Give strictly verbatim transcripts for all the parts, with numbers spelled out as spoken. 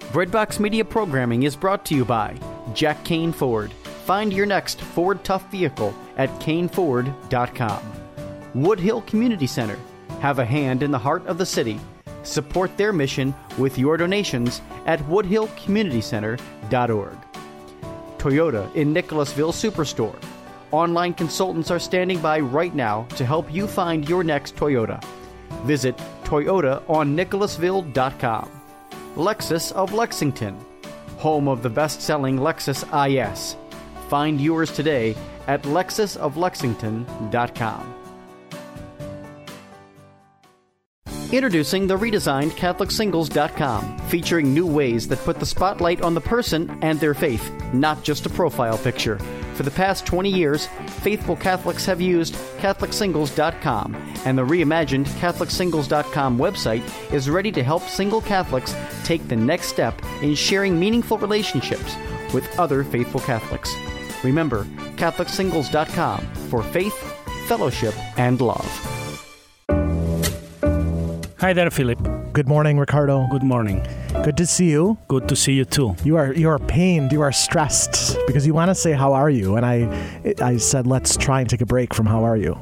Breadbox Media programming is brought to you by Jack Kane Ford. Find your next Ford Tough vehicle at Kane Ford dot com. Woodhill Community Center. Have a hand in the heart of the city. Support their mission with your donations at woodhill community center dot org. Toyota in Nicholasville Superstore. Online consultants are standing by right now to help you find your next Toyota. Visit Toyota on Nicholasville dot com. Lexus of Lexington, home of the best-selling Lexus I S. Find yours today at lexus of lexington dot com. Introducing the redesigned Catholic Singles dot com, featuring new ways that put the spotlight on the person and their faith, not just a profile picture. For the past twenty years, faithful Catholics have used Catholic Singles dot com, and the reimagined Catholic Singles dot com website is ready to help single Catholics take the next step in sharing meaningful relationships with other faithful Catholics. Remember, Catholic Singles dot com for faith, fellowship, and love. Hi there, Philip. Good morning, Ricardo. Good morning. Good to see you. Good to see you too. You are you are pained. You are stressed because you want to say how are you, and I I said let's try and take a break from how are you.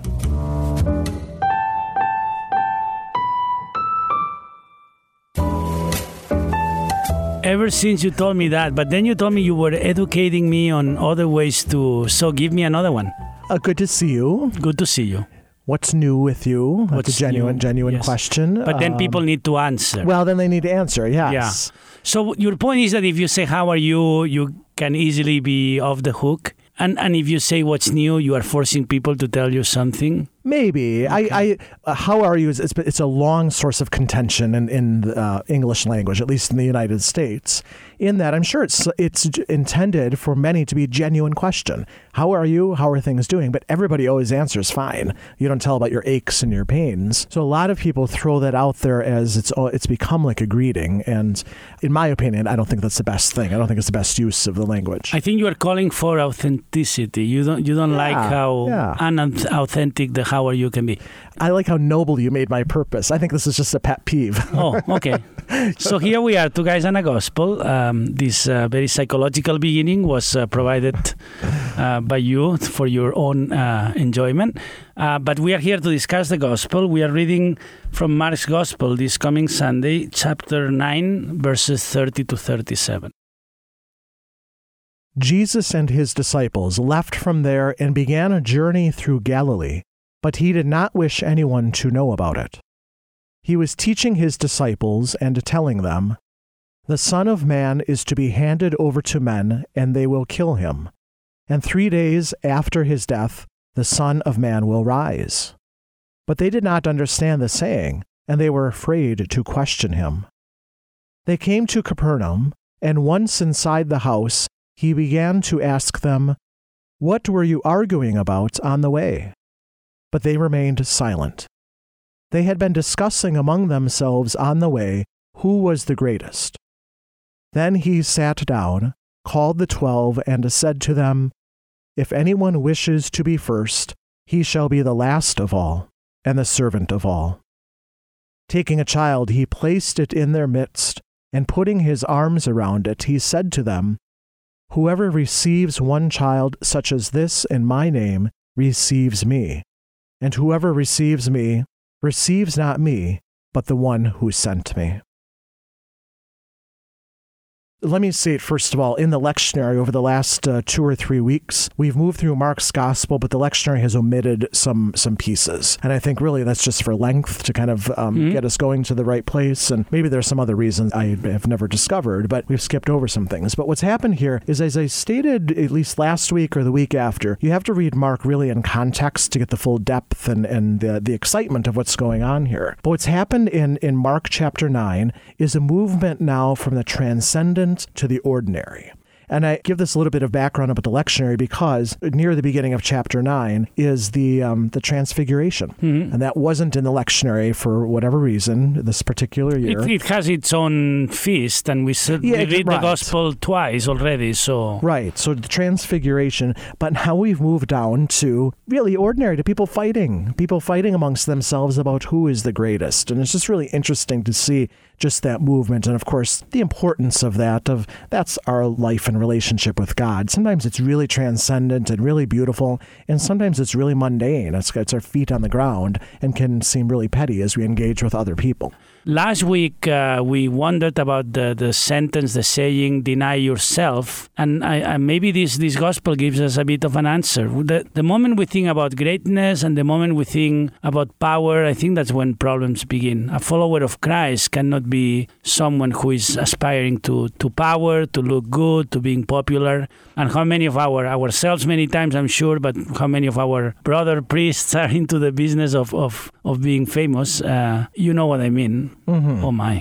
Ever since you told me that, but then you told me you were educating me on other ways to. So give me another one. Uh, good to see you. Good to see you. What's new with you? That's What's a genuine, new? genuine Yes. question. But then Um, people need to answer. Well, then they need to answer, yes. Yeah. So your point is that if you say, how are you, you can easily be off the hook. And and if you say what's new, you are forcing people to tell you something. Maybe. Okay. I, I uh, how are you? Is it's, it's a long source of contention in, in the uh, English language, at least in the United States, in that I'm sure it's it's j- intended for many to be a genuine question. How are you? How are things doing? But everybody always answers fine. You don't tell about your aches and your pains. So a lot of people throw that out there as it's it's become like a greeting. And in my opinion, I don't think that's the best thing. I don't think it's the best use of the language. I think you are calling for authenticity. You don't you don't Yeah, like how yeah. unauthentic the how are you can be. I like how noble you made my purpose. I think this is just a pet peeve. Oh, okay. So here we are, two guys and a gospel. Um, this uh, very psychological beginning was uh, provided uh, by you for your own uh, enjoyment. Uh, but we are here to discuss the gospel. We are reading from Mark's gospel this coming Sunday, chapter nine, verses thirty to thirty-seven. Jesus and his disciples left from there and began a journey through Galilee, but he did not wish anyone to know about it. He was teaching his disciples and telling them, "The Son of Man is to be handed over to men, and they will kill him. And three days after his death, the Son of Man will rise." But they did not understand the saying, and they were afraid to question him. They came to Capernaum, and once inside the house, he began to ask them, "What were you arguing about on the way?" But they remained silent. They had been discussing among themselves on the way who was the greatest. Then he sat down, called the twelve, and said to them, "If anyone wishes to be first, he shall be the last of all, and the servant of all." Taking a child, he placed it in their midst, and putting his arms around it, he said to them, "Whoever receives one child such as this in my name receives me, and whoever receives me receives not me, but the one who sent me." Let me say it first of all, in the lectionary over the last uh, two or three weeks, we've moved through Mark's gospel, but the lectionary has omitted some some pieces. And I think really that's just for length to kind of um, mm-hmm. get us going to the right place. And maybe there's some other reasons I have never discovered, but we've skipped over some things. But what's happened here is, as I stated at least last week or the week after, you have to read Mark really in context to get the full depth and, and the, the excitement of what's going on here. But what's happened in, in Mark chapter nine is a movement now from the transcendent to the ordinary. And I give this a little bit of background about the lectionary because near the beginning of chapter nine is the um, the Transfiguration. Mm-hmm. And that wasn't in the lectionary for whatever reason this particular year. It, it has its own feast, and we, said, yeah, we read right. the gospel twice already. So Right, so the Transfiguration, but now we've moved down to really ordinary, to people fighting, people fighting amongst themselves about who is the greatest. And it's just really interesting to see just that movement. And of course, the importance of that, of that's our life and relationship with God. Sometimes it's really transcendent and really beautiful, and sometimes it's really mundane. It's, it's our feet on the ground and can seem really petty as we engage with other people. Last week, uh, we wondered about the, the sentence, the saying, deny yourself. And I, I, maybe this, this gospel gives us a bit of an answer. The, the moment we think about greatness and the moment we think about power, I think that's when problems begin. A follower of Christ cannot be someone who is aspiring to, to power, to look good, to being popular. And how many of our ourselves, many times I'm sure, but how many of our brother priests are into the business of, of, of being famous? Uh, you know what I mean. Mm-hmm. Oh my.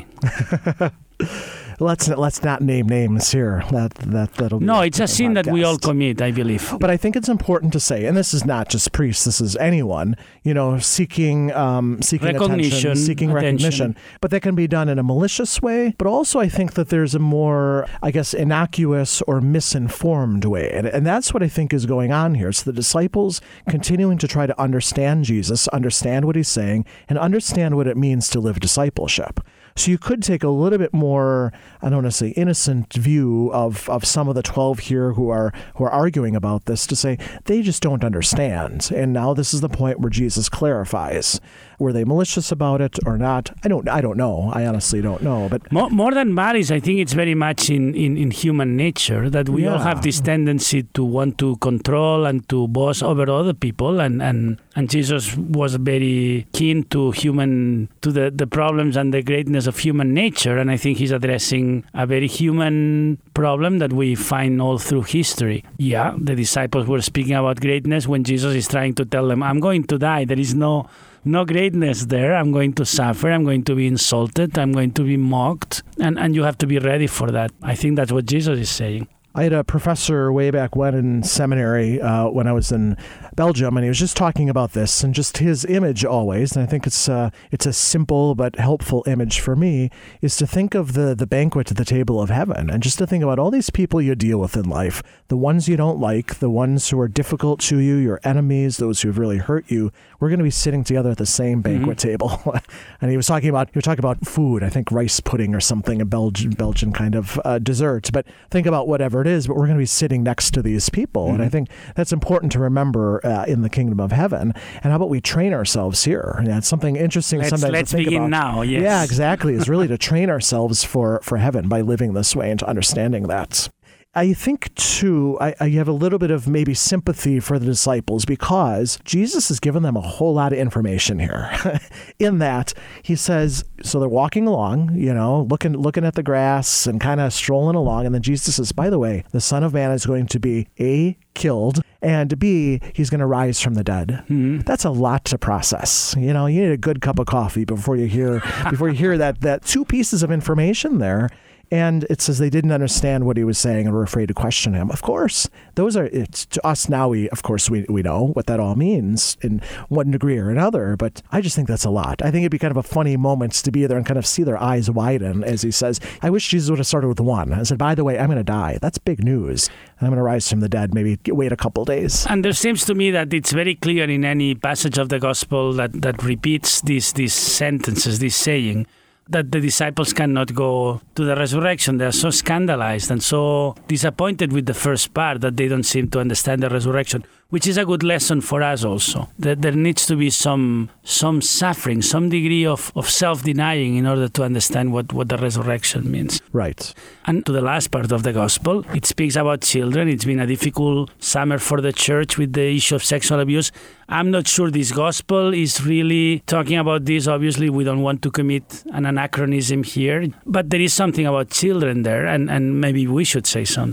Let's let's not name names here. That that that'll be no. It's a sin podcast. that we all commit, I believe. But I think it's important to say, and this is not just priests. This is anyone. You know, seeking um, seeking recognition, attention, seeking attention. recognition. But that can be done in a malicious way. But also, I think that there's a more, I guess, innocuous or misinformed way, and and that's what I think is going on here. It's the disciples continuing to try to understand Jesus, understand what he's saying, and understand what it means to live discipleship. So you could take a little bit more, I don't want to say innocent view of, of some of the twelve here who are who are arguing about this to say they just don't understand. And now this is the point where Jesus clarifies. Were they malicious about it or not? I don't I don't know. I honestly don't know. But more, more than malice, I think it's very much in, in, in human nature that we yeah. all have this tendency to want to control and to boss over other people. And, and, and Jesus was very keen to human to the, the problems and the greatness of human nature. And I think he's addressing a very human problem that we find all through history. Yeah, the disciples were speaking about greatness when Jesus is trying to tell them, I'm going to die. There is no... No greatness there. I'm going to suffer. I'm going to be insulted. I'm going to be mocked. And, and you have to be ready for that. I think that's what Jesus is saying. I had a professor way back when in seminary uh, when I was in Belgium, and he was just talking about this and just his image always, and I think it's uh, it's a simple but helpful image for me, is to think of the, the banquet at the table of heaven and just to think about all these people you deal with in life, the ones you don't like, the ones who are difficult to you, your enemies, those who have really hurt you. We're going to be sitting together at the same banquet mm-hmm. table. And he was talking about he was talking about food, I think rice pudding or something, a Belgian Belgian kind of uh, dessert. But think about whatever it is, but we're going to be sitting next to these people. Mm-hmm. And I think that's important to remember uh, in the kingdom of heaven. And how about we train ourselves here? Yeah, it's something interesting let's, sometimes let's to think begin about. now, yes. Yeah, exactly. Is really to train ourselves for, for heaven by living this way and to understanding that. I think, too, I, I have a little bit of maybe sympathy for the disciples because Jesus has given them a whole lot of information here in that he says, so they're walking along, you know, looking looking at the grass and kind of strolling along. And then Jesus says, by the way, the Son of Man is going to be A, killed, and B, he's going to rise from the dead. Mm-hmm. That's a lot to process. You know, you need a good cup of coffee before you hear before you hear that that two pieces of information there. And it says they didn't understand what he was saying and were afraid to question him. Of course, those are, it's to us now, we, of course, we, we know what that all means in one degree or another. But I just think that's a lot. I think it'd be kind of a funny moment to be there and kind of see their eyes widen as he says, I wish Jesus would have started with one. I said, by the way, I'm going to die. That's big news. I'm going to rise from the dead, maybe wait a couple days. And there seems to me that it's very clear in any passage of the gospel that, that repeats these, these sentences, this saying, that the disciples cannot go to the resurrection. They are so scandalized and so disappointed with the first part that they don't seem to understand the resurrection, which is a good lesson for us also. That there needs to be some some suffering, some degree of, of self-denying in order to understand what, what the resurrection means. Right. And to the last part of the gospel, it speaks about children. It's been a difficult summer for the church with the issue of sexual abuse. I'm not sure this gospel is really talking about this. Obviously, we don't want to commit an anachronism here, but there is something about children there, and, and maybe we should say something.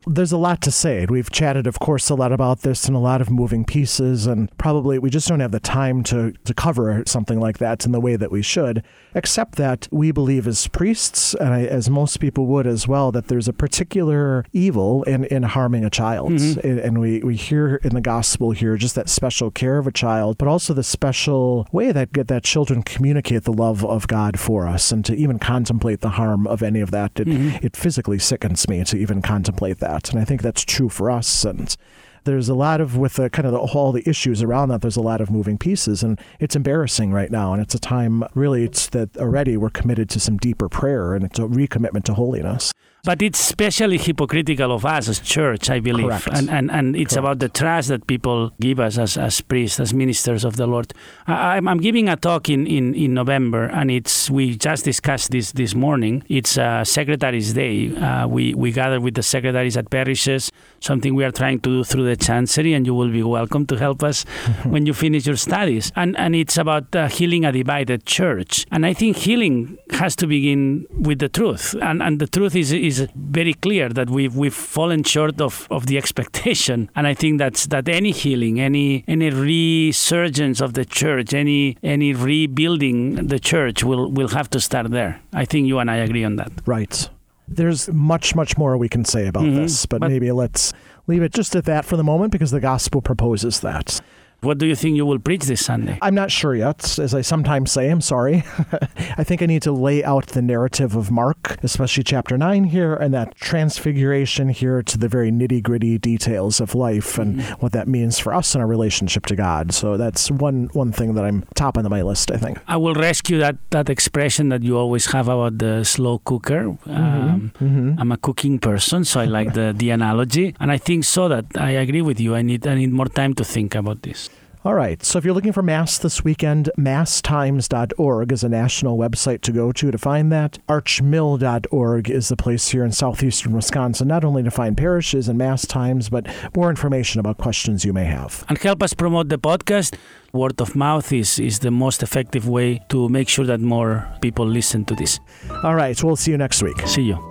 There's a lot to say. We've chatted, of course, a lot about this and a lot of moving pieces, and probably we just don't have the time to, to cover something like that in the way that we should, except that we believe as priests, and I, as most people would as well, that there's a particular evil in, in harming a child. Mm-hmm. And we, we hear in the gospel here just that special care of a child, but also the special way that, that children communicate the love of God for us, and to even contemplate the harm of any of that. It, mm-hmm. it physically sickens me to even contemplate that. And I think that's true for us. And there's a lot of, with the kind of the, all the issues around that, there's a lot of moving pieces, and it's embarrassing right now. And it's a time, really, it's that already we're committed to some deeper prayer and it's a recommitment to holiness. But it's especially hypocritical of us as church, I believe. Correct. And, and, and it's Correct. about the trust that people give us as, as priests, as ministers of the Lord. I, I'm, I'm giving a talk in, in, in November, and it's we just discussed this this morning. It's uh, Secretary's Day. Uh, we, we gather with the secretaries at parishes, something we are trying to do through the Chancery, and you will be welcome to help us when you finish your studies. And, and it's about uh, healing a divided church. And I think healing has to begin with the truth. And, and the truth is, is is very clear that we've we've fallen short of, of the expectation, and I think that's that any healing, any any resurgence of the church, any any rebuilding the church will will have to start there. I think you and I agree on that. Right. There's much, much more we can say about mm-hmm. this, but, but maybe let's leave it just at that for the moment, because the gospel proposes that. What do you think you will preach this Sunday? I'm not sure yet. As I sometimes say, I'm sorry. I think I need to lay out the narrative of Mark, especially chapter nine here, and that transfiguration here to the very nitty-gritty details of life and mm-hmm. what that means for us in our relationship to God. So that's one one thing that I'm top on my list, I think. I will rescue that, that expression that you always have about the slow cooker. Um, mm-hmm. Mm-hmm. I'm a cooking person, so I like the, the analogy. And I think so that I agree with you. I need I need more time to think about this. All right. So if you're looking for Mass this weekend, mass times dot org is a national website to go to to find that. arch mill dot org is the place here in southeastern Wisconsin, not only to find parishes and Mass times, but more information about questions you may have. And help us promote the podcast. Word of mouth is, is the most effective way to make sure that more people listen to this. All right. We'll see you next week. See you.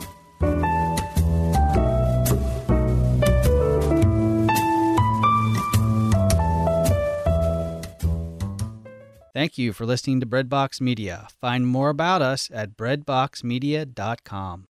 Thank you for listening to Breadbox Media. Find more about us at breadbox media dot com.